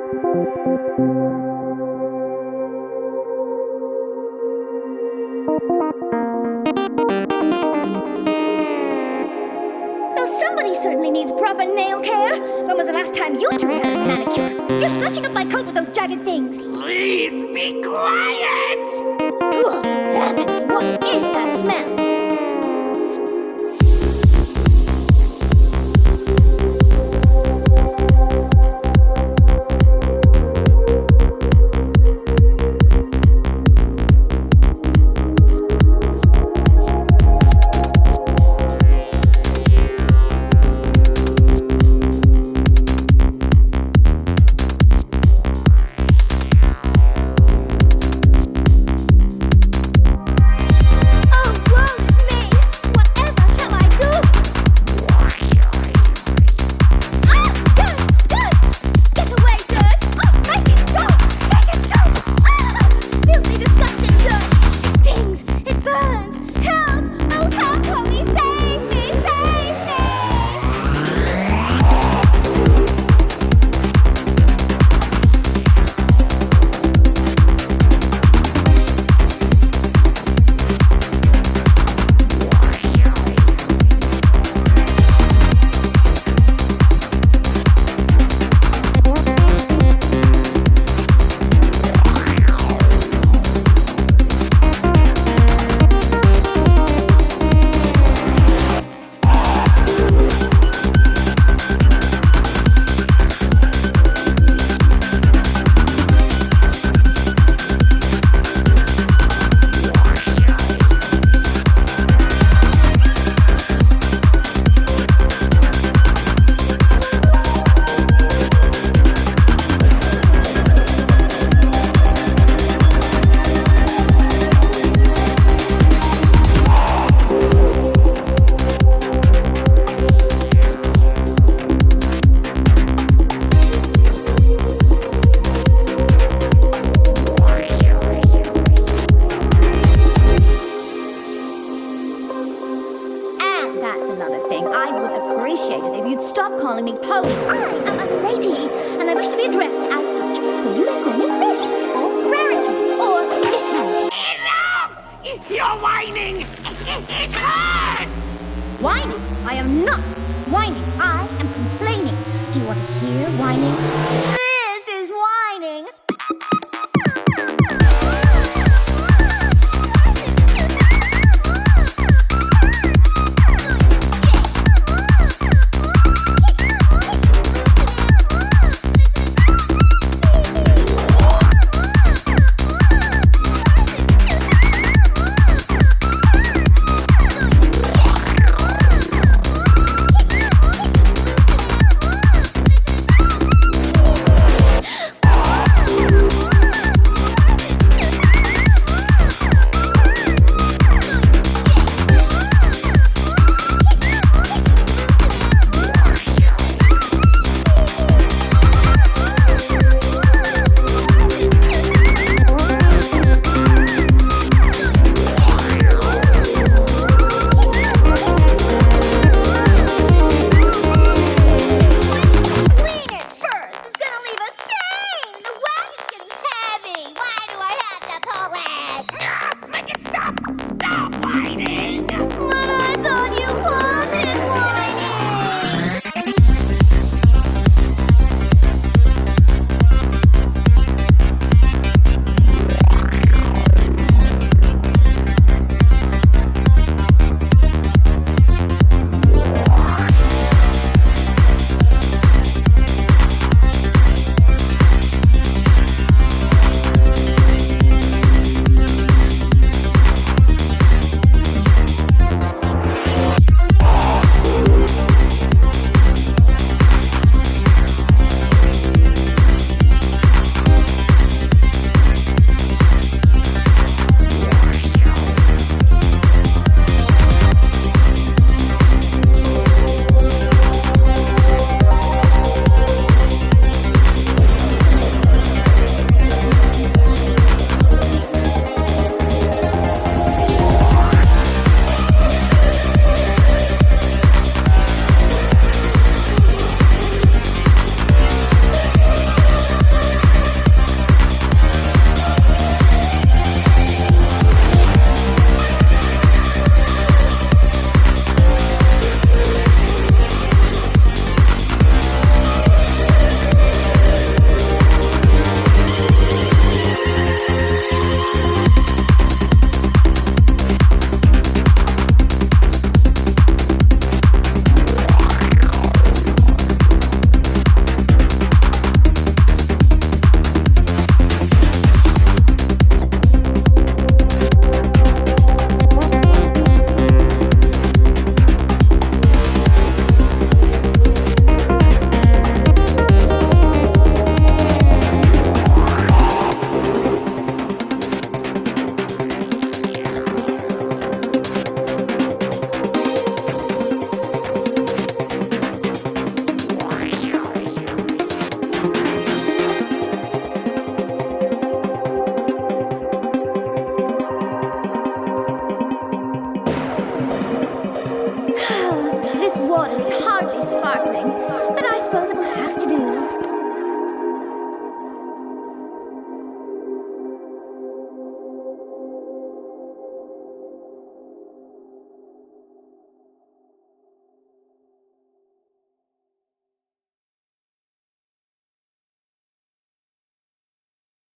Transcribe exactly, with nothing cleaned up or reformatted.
Well, somebody certainly needs proper nail care. When was the last time you two had a manicure? You're scratching up my coat with those jagged things. Please be quiet! Good heavens, what is that smell? That's another thing. I would appreciate it if you'd stop calling me Pony. I am a lady, and I wish to be addressed as such. So you don't call me Miss, or Rarity, or Miss Rarity. Enough! You're whining! It hurts! Whining? I am not whining. I am complaining. Do you want to hear whining?